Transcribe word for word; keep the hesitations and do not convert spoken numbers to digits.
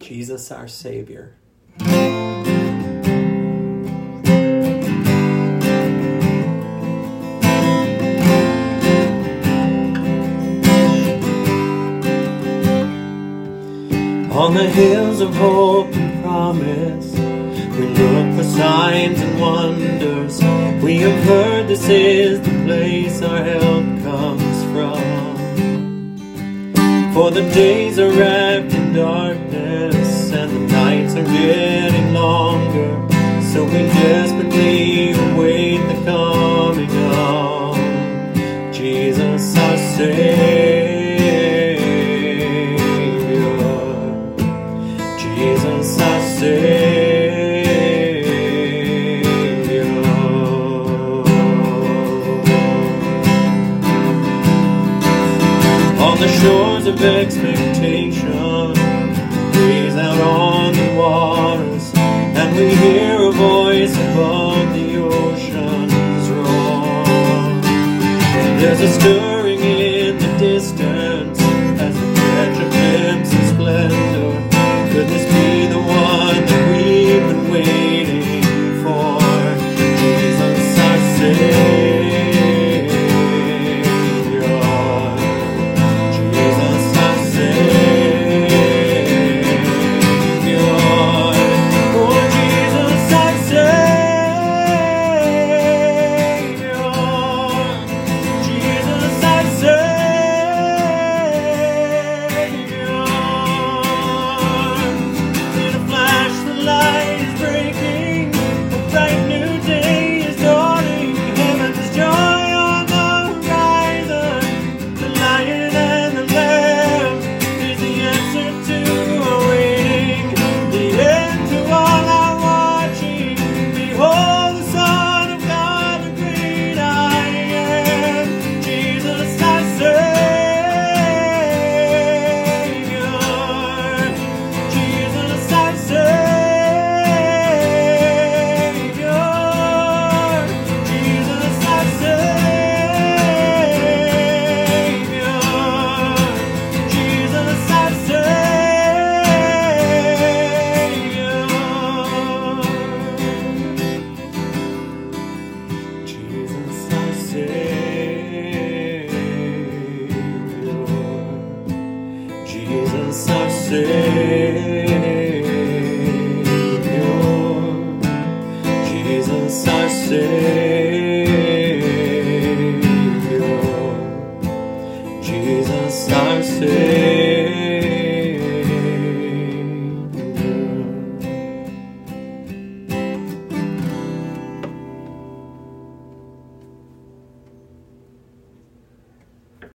Jesus our Savior. On the hills of hope and promise, we look for signs and wonders. We have heard this is the place our help comes from. For the days are wrapped in darkness, and the nights are getting longer. So we desperately await the coming of Jesus our Savior. Jesus our Savior. On the shores of expectation, gaze out on the waters, and we hear a voice above the ocean's roar. There's a stir